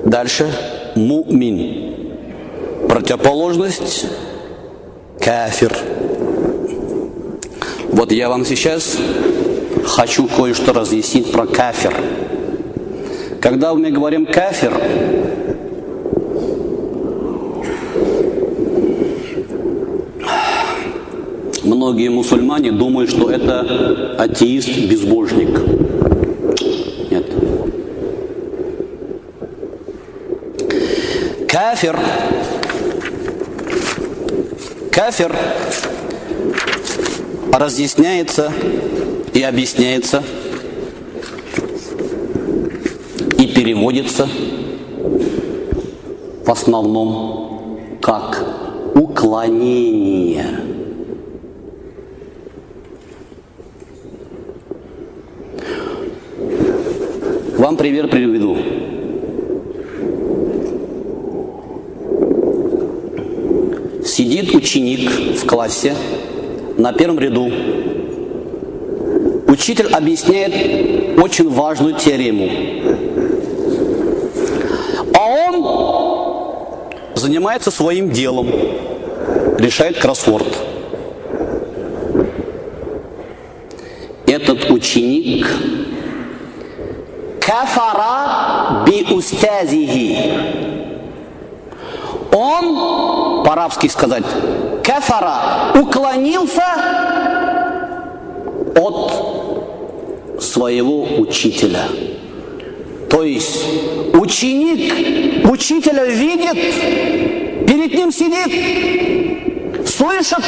Дальше му'мин. Противоположность кафир. Вот я вам сейчас хочу кое-что разъяснить про кафир. Когда мы говорим кафир, многие мусульмане думают, что это атеист-безбожник. Нет. Кафир разъясняется и объясняется и переводится в основном как уклонение. Вам пример приведу. Сидит ученик в классе на первом ряду. Учитель объясняет очень важную теорему. А он занимается своим делом, решает кроссворд. Этот ученик кафара би устазихи. Он, по-арабски сказать, кафара, уклонился от своего учителя. То есть ученик учителя видит, перед ним сидит, слышит,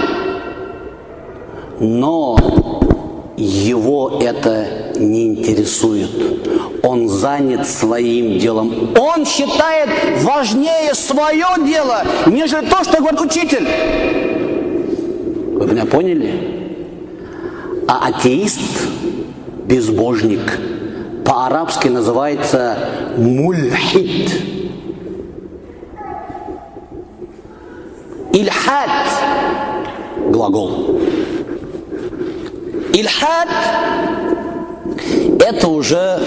но его это не интересует. Он занят своим делом. Он считает важнее свое дело, нежели то, что говорит учитель. Вы меня поняли? А атеист, безбожник, по-арабски называется мульхид. Ильхад – глагол. Ильхад – это уже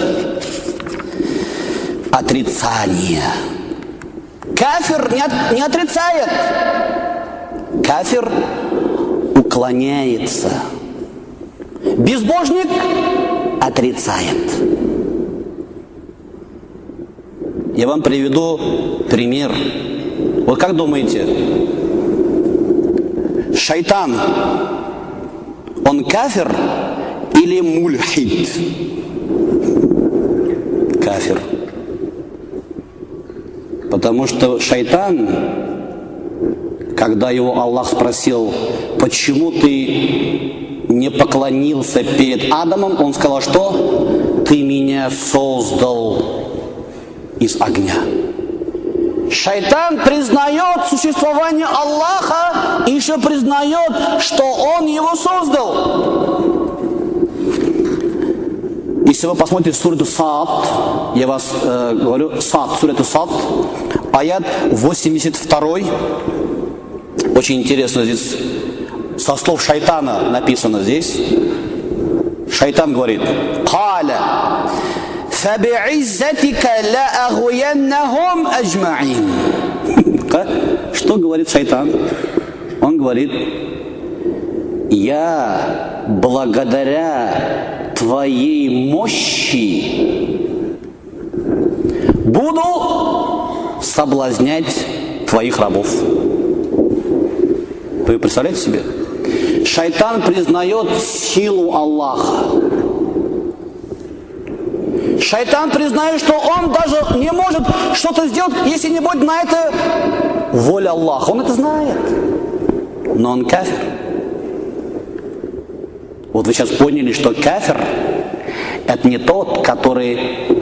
отрицание. Кафир не отрицает. Кафир уклоняется. Безбожник отрицает. Я вам приведу пример. Вот как думаете, шайтан, он кафир или мульхид? Кафир. Потому что шайтан, когда его Аллах спросил, почему ты не поклонился перед Адамом, он сказал, что ты меня создал из огня. Шайтан признает существование Аллаха и еще признает, что он его создал. Если вы посмотрите сурету Саад, я вас говорю, Саад, сурету Саад, аят 82, очень интересно здесь, со слов шайтана написано здесь. Шайтан говорит, «Каля, фаби'иззатика ла агуяннахум аджма'ин». Что говорит шайтан? Он говорит, я благодаря твоей мощи буду соблазнять твоих рабов. Вы представляете себе? Шайтан признает силу Аллаха. Шайтан признает, что он даже не может что-то сделать, если не будет на это воля Аллаха. Он это знает. Но он кафир. Вот вы сейчас поняли, что кафир – это не тот, который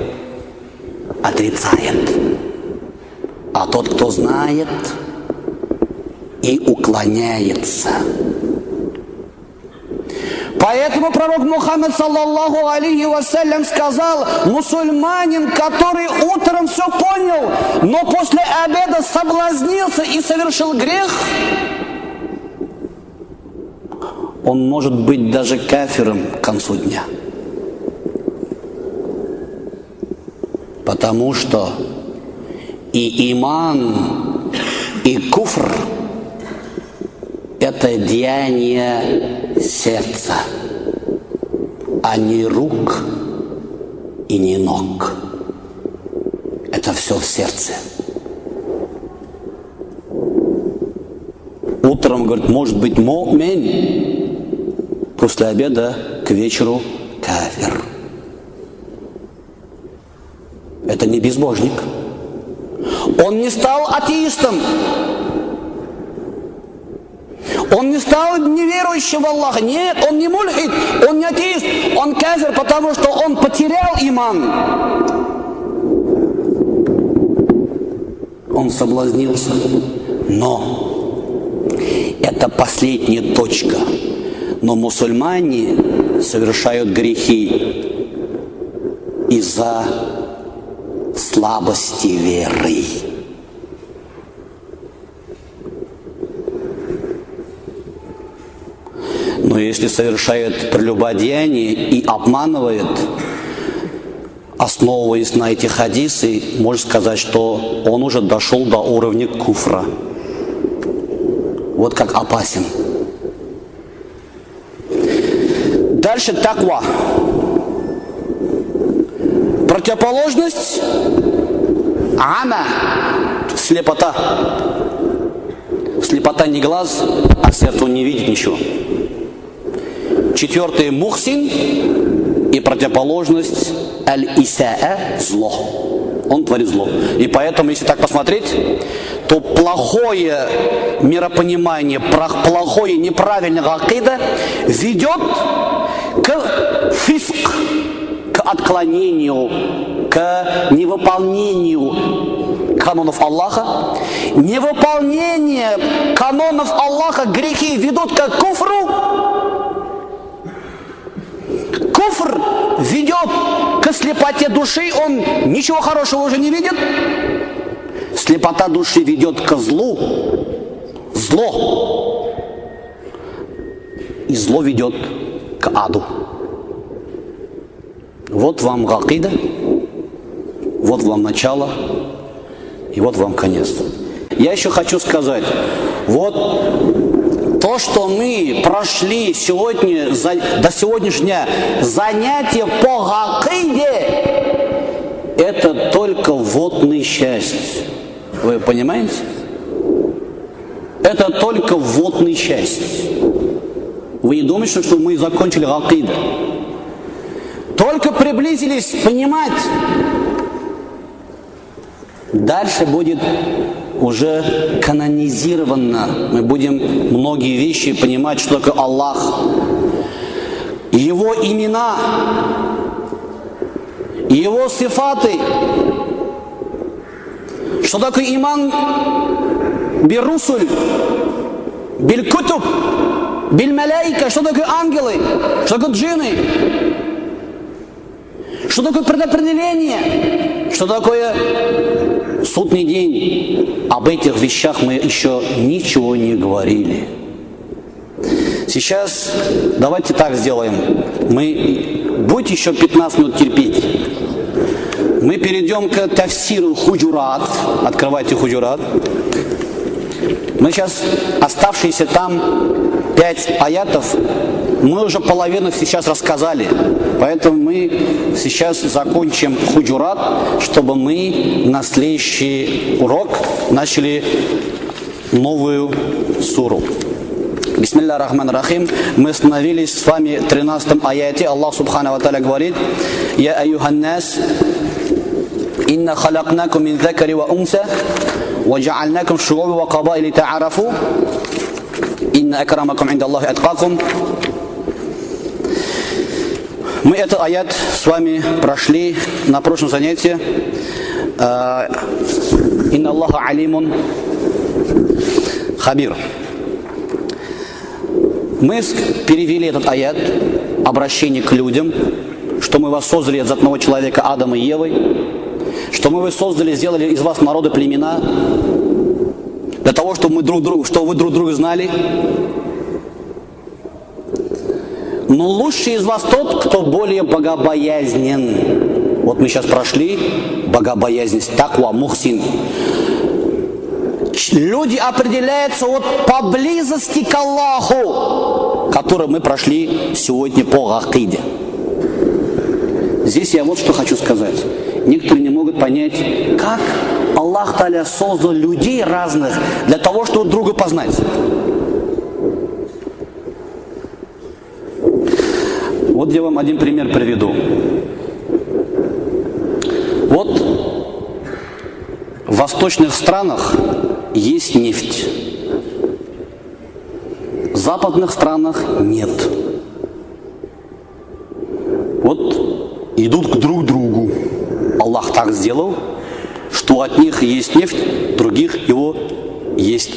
отрицает, а тот, кто знает и уклоняется. Поэтому пророк Мухаммад, саллаллаху алейхи вассалям, сказал, мусульманин, который утром все понял, но после обеда соблазнился и совершил грех, он может быть даже кафиром к концу дня. Потому что И иман, и куфр – это деяние сердца, а не рук и не ног. Это все в сердце. Утром, говорит, может быть му'мин, после обеда к вечеру кафир. Это не безбожник. Он не стал атеистом. Он не стал неверующим в Аллаха. Нет, он не мульхид, он не атеист. Он кафир, потому что он потерял иман. Он соблазнился. Но это последняя точка. Но мусульмане совершают грехи из-за слабости веры. Но если совершает прелюбодеяние и обманывает, основываясь на эти хадисы, можно сказать, что он уже дошел до уровня куфра. Вот как опасен. Дальше таква. Противоположность ама, слепота. Слепота не глаз, а сердце он не видит ничего. Четвертый мухсин и противоположность аль-исаа, зло. Он творит зло. И поэтому, если так посмотреть, то плохое миропонимание, плохое неправильное акида ведет к фиск, к отклонению, к невыполнению канонов Аллаха. Невыполнение канонов Аллаха, грехи ведут к куфру. Куфр ведет к слепоте души, он ничего хорошего уже не видит. Слепота души ведет к злу. Зло. И зло ведет к аду. Вот вам акида, вот вам начало, и вот вам конец. Я еще хочу сказать, вот то, что мы прошли сегодня, до сегодняшнего дня, занятия по акиде, это только вводная часть. Вы понимаете? Это только вводная часть. Вы не думаете, что мы закончили акиду? Только приблизились понимать. Дальше будет уже канонизировано. Мы будем многие вещи понимать, что такое Аллах. Его имена, Его сифаты. Что такое иман биррусуль, биль-кутуб, биль-маляйка. Что такое ангелы, что такое джинны. Что такое предопределение? Что такое судный день? Об этих вещах мы еще ничего не говорили. Сейчас давайте так сделаем. Будете еще 15 минут терпеть. Мы перейдем к тафсиру Худжурат. Открывайте Худжурат. Мы сейчас оставшиеся там 5 аятов, мы уже половину сейчас рассказали. Поэтому мы сейчас закончим Худжурат, чтобы мы на следующий урок начали новую суру. Бисмилля рахман рахим. Мы остановились с вами в 13 аяте. Аллах субхану ва тааля говорит: Я аюхан нас, инна халакнакум мин закари ва унса, ва джа'альнакум шу'уба ва кабаили та'арафу, инна акрамакум инда Аллахи аткакум. Мы этот аят с вами прошли на прошлом занятии. Инна Аллаха алимун хабир. Мы перевели этот аят, обращение к людям, что мы вас создали из одного человека, Адама и Евы, что мы вас создали, сделали из вас народы, племена, для того, чтобы вы друг друга знали. Но лучший из вас тот, кто более богобоязнен. Вот мы сейчас прошли богобоязненность, таква, мухсин. Люди определяются вот по близости к Аллаху, который мы прошли сегодня по акиде. Здесь я вот что хочу сказать. Некоторые не могут понять, как Аллах Та'аля создал людей разных для того, чтобы друг друга познать. Вот я вам один пример приведу. Вот в восточных странах есть нефть. В западных странах нет. Вот идут друг к другу. Аллах так сделал, что от них есть нефть, других его есть.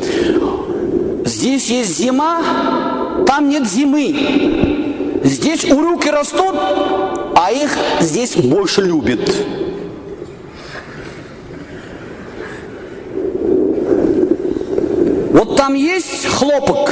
Здесь есть зима, там нет зимы. Здесь урюки растут, а их здесь больше любят. Вот там есть хлопок,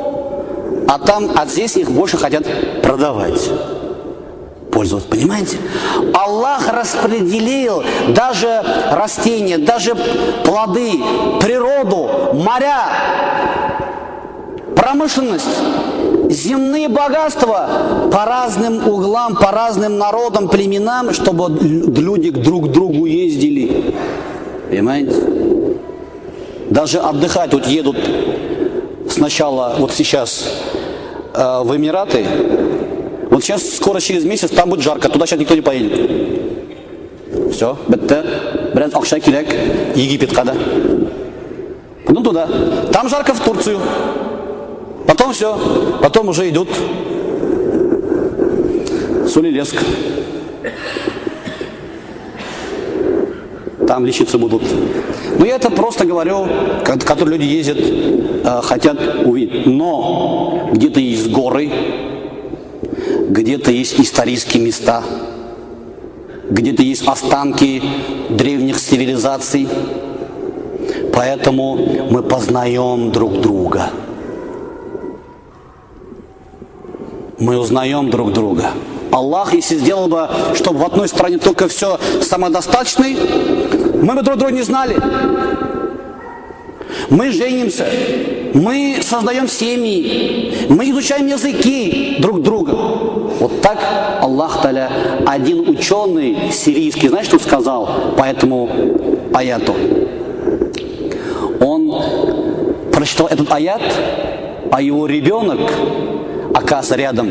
а здесь их больше хотят продавать, пользоваться. Понимаете? Аллах распределил даже растения, даже плоды, природу, моря, промышленность, земные богатства по разным углам, по разным народам, племенам, чтобы люди друг к другу ездили. Понимаете? Даже отдыхать вот едут сначала, вот сейчас в Эмираты. Вот сейчас, скоро через месяц, там будет жарко, туда сейчас никто не поедет. Все, бітті, біраз ақша керек, Египетқа да. Потом туда. Там жарко в Турцию. Потом все, потом уже идут Солилецк. Там лечиться будут. Но я это просто говорю, которые люди ездят, хотят увидеть. Но где-то есть горы, где-то есть исторические места, где-то есть останки древних цивилизаций. Поэтому мы познаем друг друга. Мы узнаем друг друга. Аллах, если сделал бы, чтобы в одной стране только все самодостаточный, мы бы друг друга не знали. Мы женимся, мы создаем семьи, мы изучаем языки друг друга. Вот так Аллах Та'аля, один ученый сирийский, знаешь, что сказал по этому аяту? Он прочитал этот аят, а его ребенок, оказывается, рядом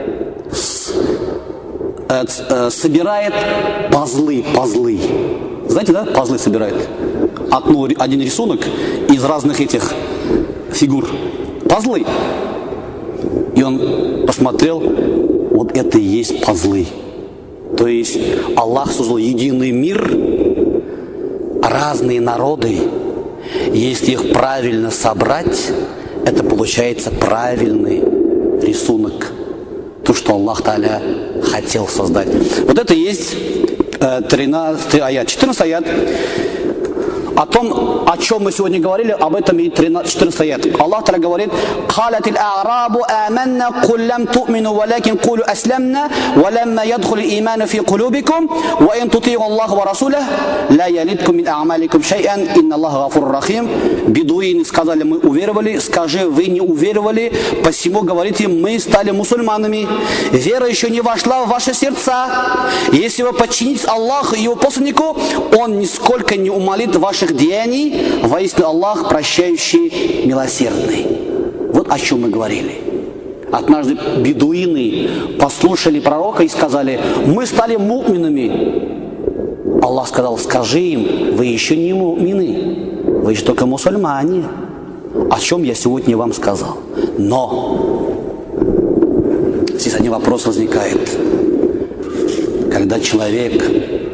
собирает пазлы. Знаете, да? Пазлы собирает. Один рисунок из разных этих фигур. Пазлы. И он посмотрел, вот это и есть пазлы. То есть Аллах создал единый мир, разные народы. Если их правильно собрать, это получается правильный рисунок. То, что Аллах Та'аля хотел создать. Вот это и есть 13 аят. 14 аят. О том, о чем мы сегодня говорили, об этом и 14 аят. Аллах Та'аля говорит: «Қалат ил-а'рабу аманна, куль лам ту'мину, валякин кулю аслямна, валямма ядхуль иману фи кулубикум, ва ин тути'у Аллаху ва расулях, ла ялидкум мин а'маликум шай'ан, инна Аллаха гафур рахим». Бедуины сказали: мы уверовали. Скажи, вы не уверовали, посему говорите: мы стали мусульманами. Вера еще не вошла в ваши сердца. Если вы подчинитесь Аллаху и его посланнику, он нисколько не умалит ваших деяний. Воистину Аллах прощающий, милосердный. Вот о чем мы говорили. Однажды бедуины послушали пророка и сказали: мы стали му'минами. Аллах сказал: скажи им, вы еще не му'мины, вы еще только мусульмане. О чем я сегодня вам сказал. Но здесь один вопрос возникает. Когда человек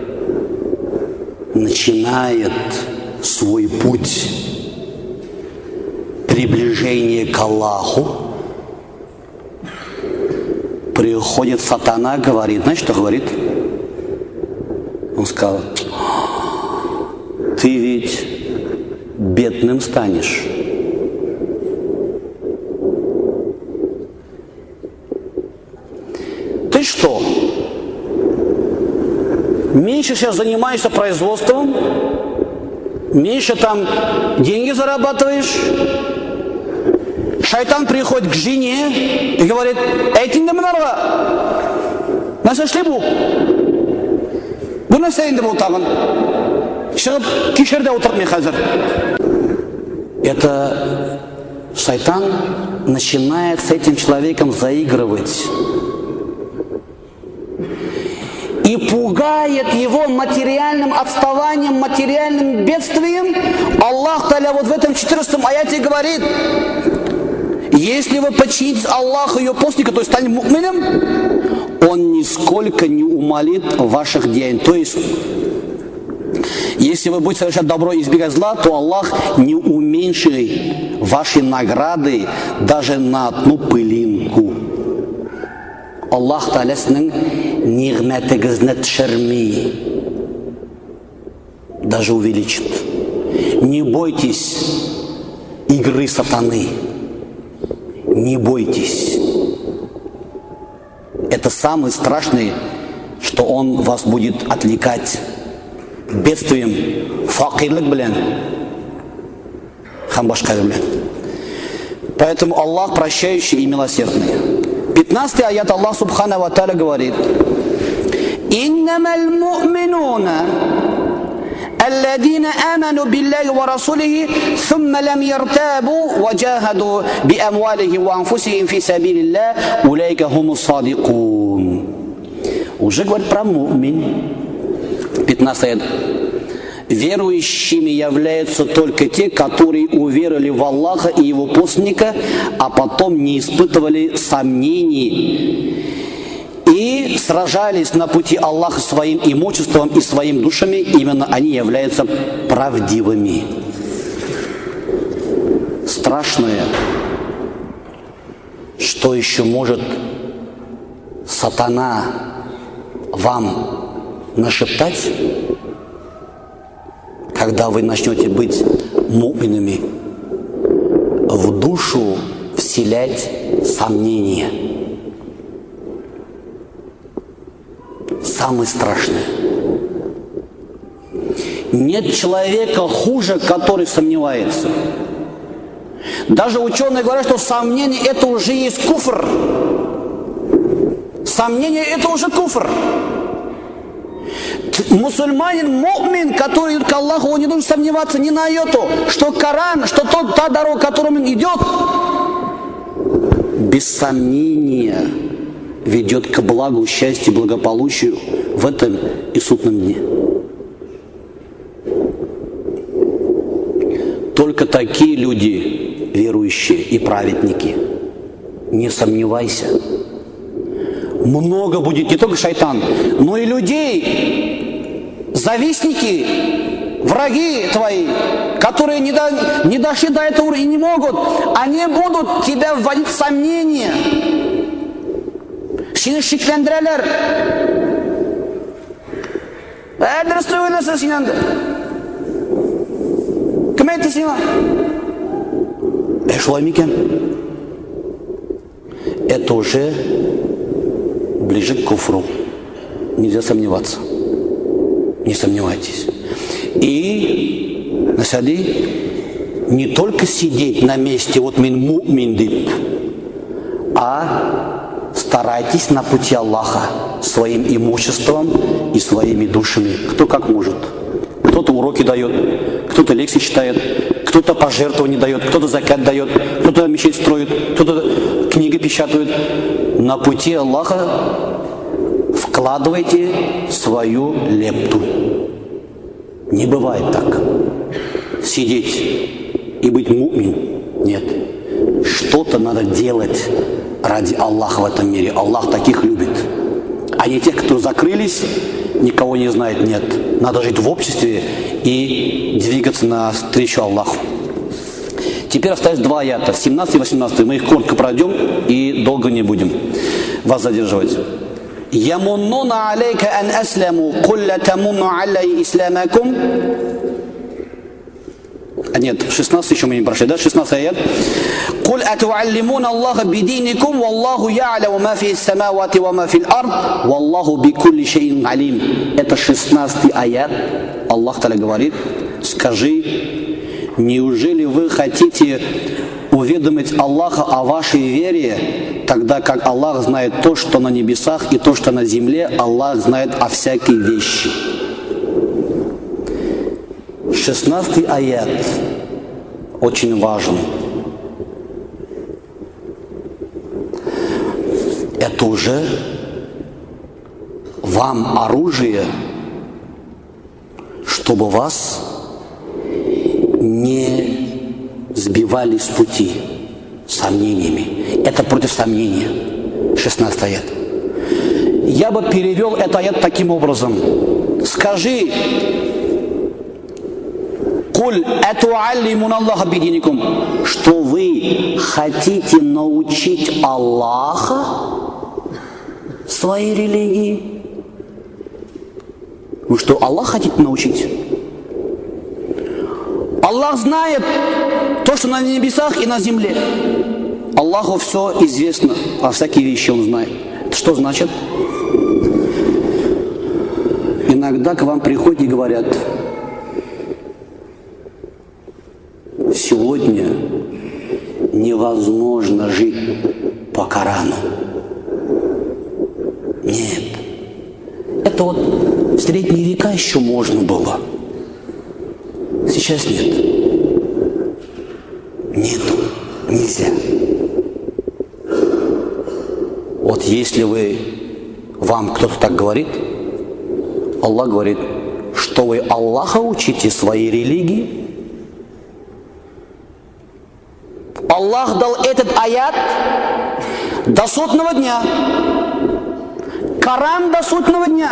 начинает свой путь приближения к Аллаху, приходит сатана, говорит, знаешь, что говорит? Он сказал: ты ведь бедным станешь. Ты что? меньше сейчас занимаешься производством, меньше там деньги зарабатываешь. Шайтан приходит к жене и говорит: «Эйтинде мынарға, нәрсе бұл? Бұл нәрсе енді бұл тағын? Шығып, кешерде отырып мен қазір». Это шайтан начинает с этим человеком заигрывать и пугает его материальным отставанием, материальным бедствием. Аллах Та'аля вот в этом 14 аяте говорит: если вы подчинитесь Аллаху и его постнику, то есть станете му'мином, он нисколько не умалит ваших деяний. То есть, если вы будете совершать добро и избегать зла, то Аллах не уменьшит ваши награды даже на одну пылинку. Аллах Та'алясының нигъмәтегезне төшерми, даже увеличит. Не бойтесь игры сатаны. Не бойтесь. Это самое страшное, что он вас будет отвлекать бедствием, факирлик белән, һәм башкалар белән. Поэтому Аллах прощающий и милосердный. 15 аят Аллах Субхана ва Тааля говорит: «Иннамал му'минуна الذين آمنوا بالله ورسوله ثم لم يرتابوا وجاهدوا بأموالهم وأنفسهم في سبيل الله أولئك هم الصادقون». Уже говорит про му'мин. 15 аят. Верующими являются только те, которые уверовали в Аллаха и Его посланника, а потом не испытывали сомнений и сражались на пути Аллаха своим имуществом и своими душами. Именно они являются правдивыми. Страшное, что еще может сатана вам нашептать, когда вы начнете быть му'минами, в душу вселять сомнения. Самое страшное. Нет человека хуже, который сомневается. Даже ученые говорят, что сомнение это уже есть куфр. Сомнение это уже куфр. Мусульманин, му'мин, который идет к Аллаху, он не должен сомневаться ни на йоту, что Коран, что та дорога, которым он идет, без сомнения ведет к благу, счастью, благополучию в этом и судном дне. Только такие люди, верующие и праведники, не сомневайся. Много будет не только шайтан, но и людей, завистники, враги твои, которые не дошли до этого и не могут, они будут тебя вводить в сомнения. Seni şiklendirerler. Dürüst oynasın seni. Kim etti seni? Şolay мекен? Это уже ближе к куфру. Нельзя сомневаться. Не сомневайтесь. И не только сидеть на месте, вот мин му'мин дип, а старайтесь на пути Аллаха своим имуществом и своими душами. Кто как может. Кто-то уроки дает, кто-то лекции читает, кто-то пожертвования дает, кто-то закат дает, кто-то мечеть строит, кто-то книги печатает. На пути Аллаха вкладывайте свою лепту. Не бывает так. Сидеть и быть му'мин. Нет. Что-то надо делать ради Аллаха в этом мире. Аллах таких любит. А не тех, которые закрылись, никого не знает. Нет. Надо жить в обществе и двигаться навстречу Аллаху. Теперь остается 2 аята, 17 и 18. Мы их коротко пройдем и долго не будем вас задерживать. Ямуннуна алейка ан асляму, кулля тамунну алей исламакум. А нет, 16 еще мы не прошли, да? 16 аят. «Куль атуаллимуна Аллаха бидиникум, валлаху я'ляму ма фи ас-самавати ва ма фи ал-ард, валлаху бикулли шайин алим». Это 16 аят. Аллах Та'аля говорит: скажи, неужели вы хотите уведомить Аллаха о вашей вере, тогда как Аллах знает то, что на небесах, и то, что на земле, Аллах знает о всякой вещи. 16 аят очень важен. Это уже вам оружие, чтобы вас не сбивали с пути сомнениями. Это против сомнения. 16 аят. Я бы перевел этот аят таким образом. Скажи: «Куль атуаллимуна Аллаха бидиникум», что вы хотите научить Аллаха своей религии. Вы что, Аллах хотите научить? Аллах знает то, что на небесах и на земле. Аллаху все известно, а всякие вещи Он знает. Это что значит? Иногда к вам приходят и говорят: сегодня невозможно жить по Корану. Нет. Это вот в средние века еще можно было. Сейчас нет. Нету. Нельзя. Вот если вам кто-то так говорит, Аллах говорит, что вы Аллаха учите своей религии. Аллах дал этот аят до судного дня. Коран до судного дня.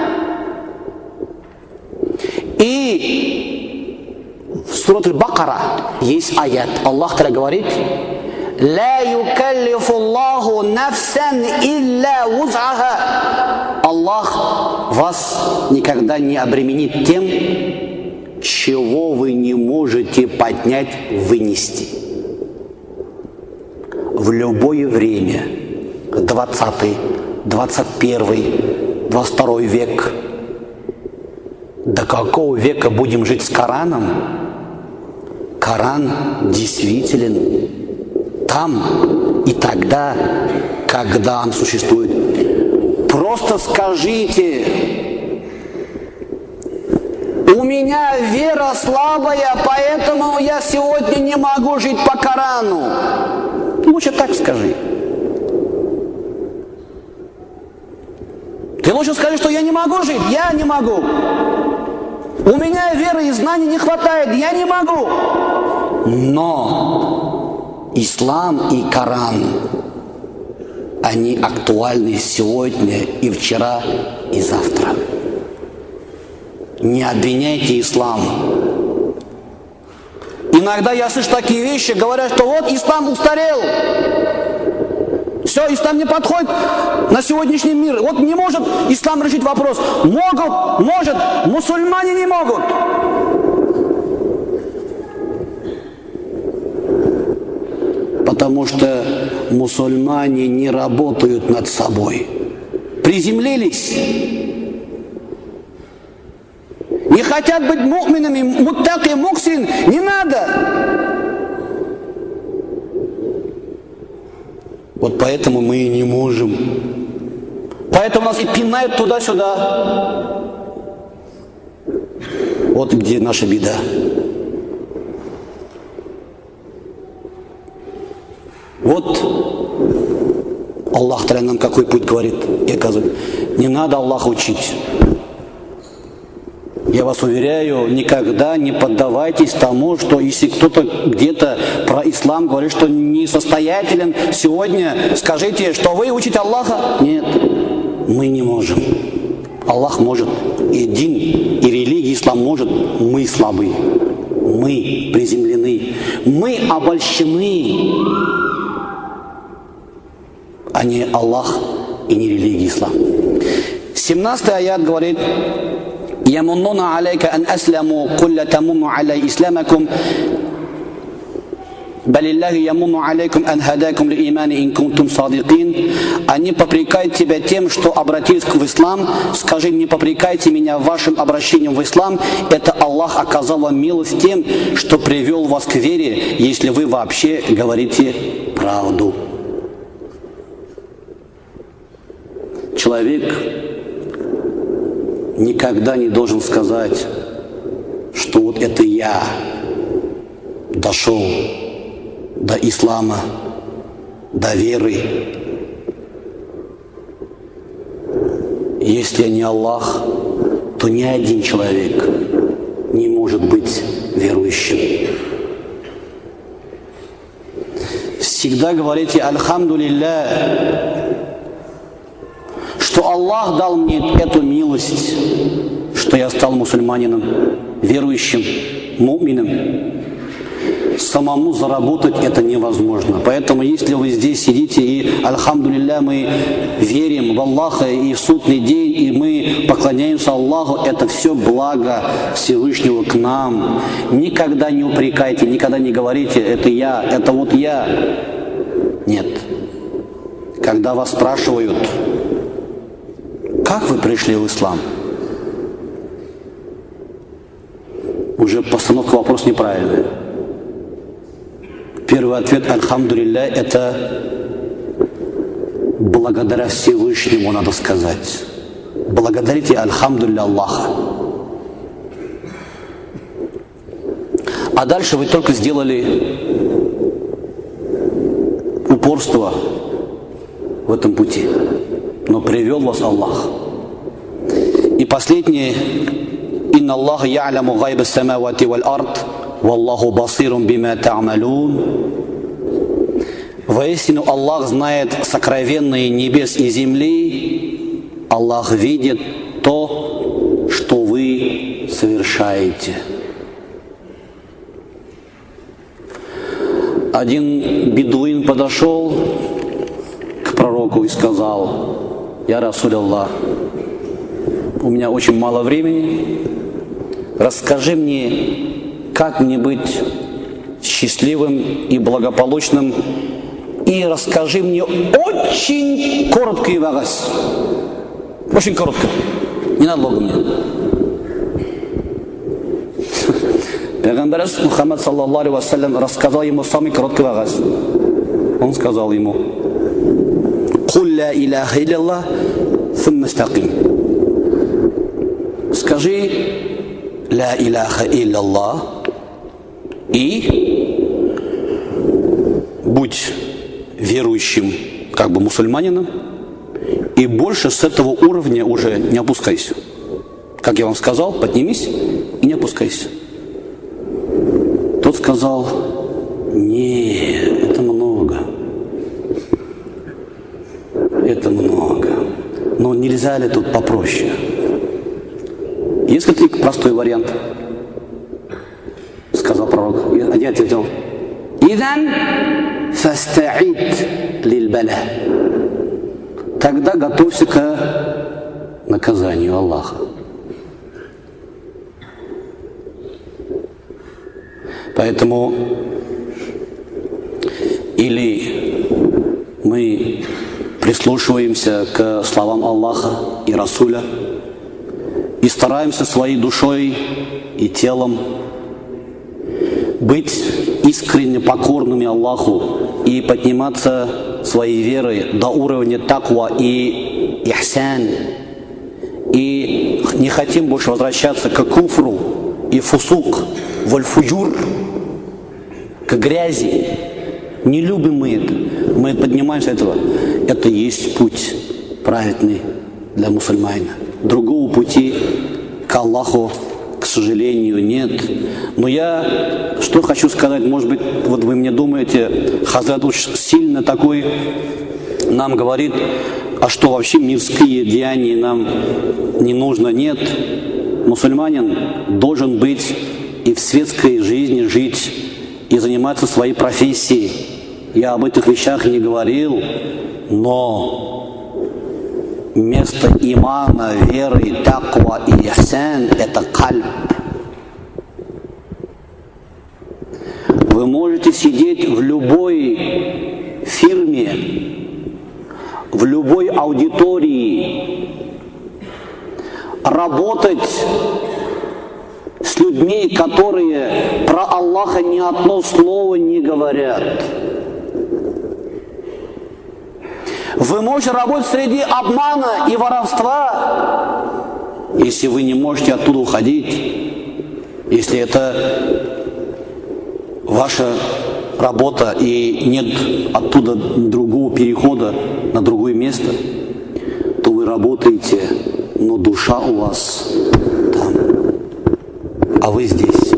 И в суре Аль-Бакара есть аят. Аллах Та'аля говорит: «Ла юкаллифу Аллаху нафсан илля вуз'аха». Аллах вас никогда не обременит тем, чего вы не можете поднять, вынести. В любое время, 20-й, 21-й, 22 век, до какого века будем жить с Кораном? Коран действителен там и тогда, когда он существует. Просто скажите: у меня вера слабая, поэтому я сегодня не могу жить по Корану. Лучше так скажи. Ты лучше скажи, что я не могу жить, я не могу. У меня веры и знаний не хватает, я не могу. Но ислам и Коран, они актуальны сегодня и вчера, и завтра. Не обвиняйте ислам. Иногда я слышу такие вещи, говорят, что вот ислам устарел. Все, ислам не подходит на сегодняшний мир. Вот не может ислам решить вопрос. Могут, может, мусульмане не могут. Потому что мусульмане не работают над собой. Приземлились. Не хотят быть му'минами, муттаки, муксин. Не надо. Вот поэтому мы и не можем. Поэтому нас и пинают туда-сюда. Вот где наша беда. Вот Аллах Та'аля нам какой путь говорит и оказывает. Не надо Аллаха учить. Я вас уверяю, никогда не поддавайтесь тому, что если кто-то где-то про ислам говорит, что несостоятелен, сегодня скажите, что вы учите Аллаха. Нет, мы не можем. Аллах может, и дин, и религия ислам может, мы слабы, мы приземлены, мы обольщены, а не Аллах и не религия ислам. 17 аят говорит: يمنون عليك أن أسلموا قل لا تمنوا علي إسلامكم بل الله يمن عليكم أن هداكم للإيمان إن كنتم صادقين. Они попрекают тебя тем, что обратились в ислам. Скажи, не попрекайте меня вашим обращением в ислам. Это Аллах оказал вам милость тем, что привел вас к вере, если вы вообще говорите правду. Человек никогда не должен сказать, что вот это я дошел до ислама, до веры. Если не Аллах, то ни один человек не может быть верующим. Всегда говорите «Альхамдулилля», что Аллах дал мне эту милость, что я стал мусульманином, верующим, мумином. Самому заработать это невозможно. Поэтому, если вы здесь сидите и, альхамдулилля, мы верим в Аллаха и в судный день, и мы поклоняемся Аллаху, это все благо Всевышнего к нам. Никогда не упрекайте, никогда не говорите, это я, это вот я. Нет. Когда вас спрашивают, как вы пришли в ислам, уже постановка вопроса неправильная. Первый ответ, альхамдулилля, это благодаря Всевышнему, надо сказать. Благодарите, альхамдулилля, Аллаха. А дальше вы только сделали упорство в этом пути. Но привел вас Аллах. И последнее. «Инна Аллаха я'ляму гайба самавати валь ард, валлаху басирум бима та'малун». Воистину Аллах знает сокровенные небес и земли. Аллах видит то, что вы совершаете. Один бедуин подошел к пророку и сказал: «Я Расуль Аллах, у меня очень мало времени. Расскажи мне, как мне быть счастливым и благополучным, и расскажи мне очень коротко и вагас». Очень коротко. Не надо долго мне. Пейгамбар Мухаммад саллаллаху алейхи вассалям рассказал ему самый короткий вагас. Он сказал ему: «Куль ла иляха илля сумма стаким». Скажи «Ла иляха илля» и будь верующим, как бы мусульманином, и больше с этого уровня уже не опускайся. Как я вам сказал, поднимись и не опускайся. Тот сказал: «Нет, это много. Это много. Но нельзя ли тут попроще?» Есть какой-то простой вариант? Сказал пророк. Я ответил: «Идан фаста'ид лиль-бала». Тогда готовься к наказанию Аллаха. Поэтому или мы прислушиваемся к словам Аллаха и Расуля и стараемся своей душой и телом быть искренне покорными Аллаху и подниматься своей верой до уровня таква и ихсан, и не хотим больше возвращаться к куфру и фусук, валь-фуджур, к грязи. Не любим мы это. Мы поднимаемся от этого. Это и есть путь праведный для мусульманина. Другого пути к Аллаху, к сожалению, нет. Но я что хочу сказать, может быть, вот вы мне думаете, Хазрат очень сильно такой нам говорит, а что вообще мирские деяния нам не нужно? Нет. Мусульманин должен быть и в светской жизни жить, и заниматься своей профессией. Я об этих вещах не говорил, но место имана, веры, таква и ихсан – это кальб. Вы можете сидеть в любой фирме, в любой аудитории, работать с людьми, которые про Аллаха ни одно слово не говорят. Вы можете работать среди обмана и воровства, если вы не можете оттуда уходить, если это ваша работа и нет оттуда другого перехода на другое место, то вы работаете, но душа у вас там, а вы здесь.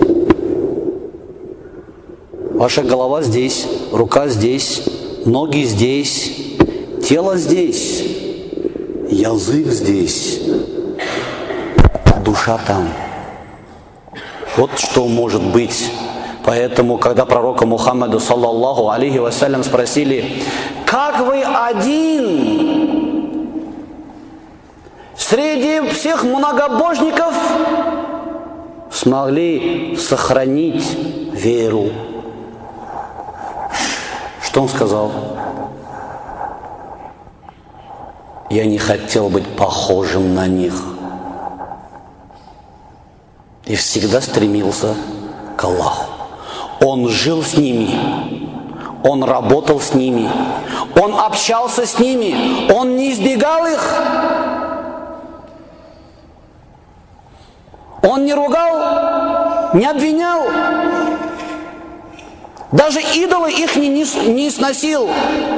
Ваша голова здесь, рука здесь, ноги здесь, тело здесь, язык здесь, душа там. Вот что может быть. Поэтому, когда пророка Мухаммаду, саллаллаху алейхи вассалям, спросили, как вы один среди всех многобожников смогли сохранить веру? Что он сказал? Я не хотел быть похожим на них. И всегда стремился к Аллаху. Он жил с ними, он работал с ними, он общался с ними, он не избегал их, он не ругал, не обвинял, даже идолы их не сносил.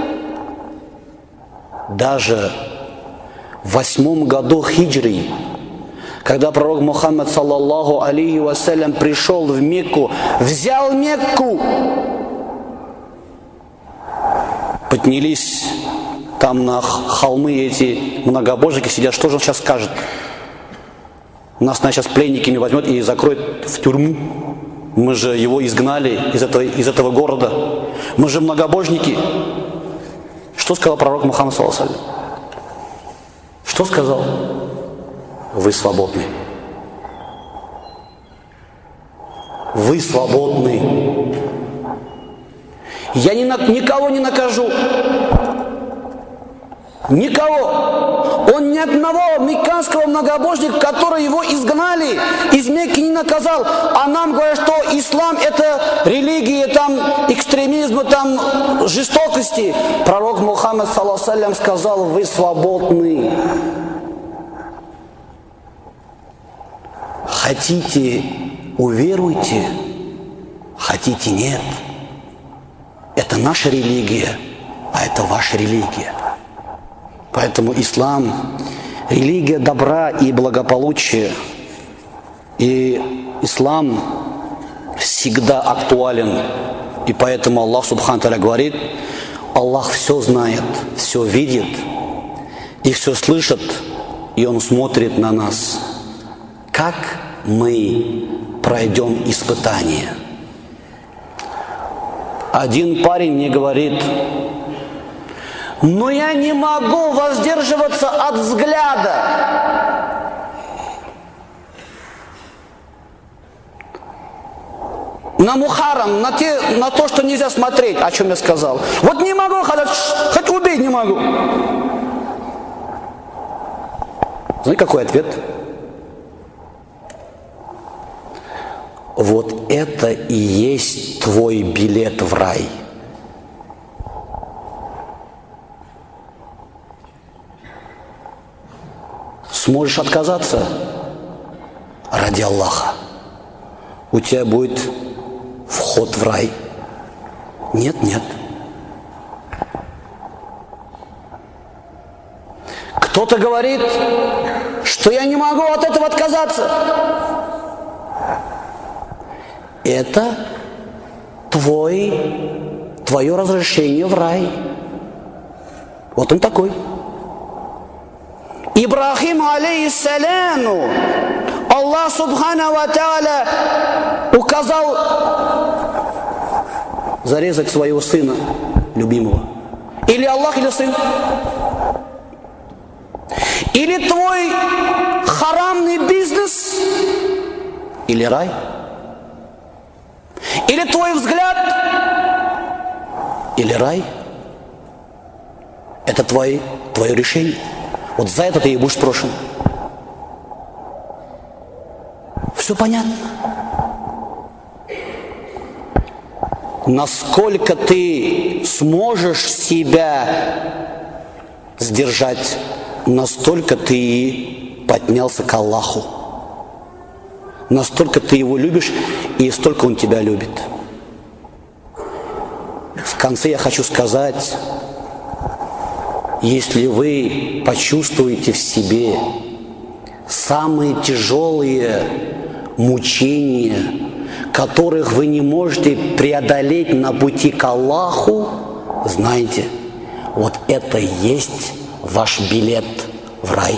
Даже в 8 году хиджри, когда пророк Мухаммад, саллаллаху алейхи вассалям, пришел в Мекку, взял Мекку, поднялись там на холмы эти многобожники, сидят, что же он сейчас скажет? Нас сейчас пленниками возьмет и закроет в тюрьму. Мы же его изгнали из этого города. Мы же многобожники. Что сказал пророк Мухаммад, саллаллаху алейхи вассалям? Что сказал? Вы свободны. Вы свободны. Я никого не накажу. Никого. Он ни одного мекканского многобожника, который его изгнали из Мекки, не наказал. А нам говорят, что ислам это религия, там экстремизма, там жестокости. Пророк Мухаммад, саллаллаху алейхи вассалям, сказал, вы свободны. Хотите, уверуйте, хотите, нет. Это наша религия, а это ваша религия. Поэтому ислам – религия добра и благополучия. И ислам всегда актуален. И поэтому Аллах Субхану Тааля говорит, Аллах все знает, все видит и все слышит, и Он смотрит на нас. Как мы пройдем испытание? Один парень мне говорит, но я не могу воздерживаться от взгляда. На мухарам, на то, что нельзя смотреть, о чем я сказал. Вот не могу, хоть убей не могу. Знаете, какой ответ? Вот это и есть твой билет в рай. Сможешь отказаться ради Аллаха, у тебя будет вход в рай. Нет, нет. Кто-то говорит, что я не могу от этого отказаться. Это твое разрешение в рай. Вот он такой. Ибрахим алейхиссаляму Аллах Субхану ва Тааля указал зарезать своего сына любимого. Или Аллах, или сын. Или твой харамный бизнес, или рай. Или твой взгляд, или рай. Это твое решение. Вот за это ты и будешь спрошен. Все понятно. Насколько ты сможешь себя сдержать, настолько ты и поднялся к Аллаху. Настолько ты его любишь, и столько он тебя любит. В конце я хочу сказать, если вы почувствуете в себе самые тяжелые мучения, которых вы не можете преодолеть на пути к Аллаху, знайте, вот это и есть ваш билет в рай.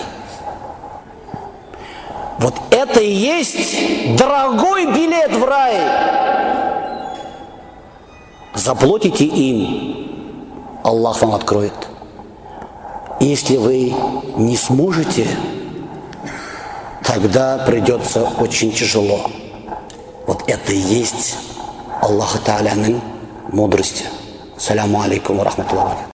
Вот это и есть дорогой билет в рай. Заплатите им, Аллах вам откроет. Если вы не сможете, тогда придется очень тяжело. Вот это и есть Аллаху Та'аляның мудрости. Саляму алейкум ва рахматуллахи.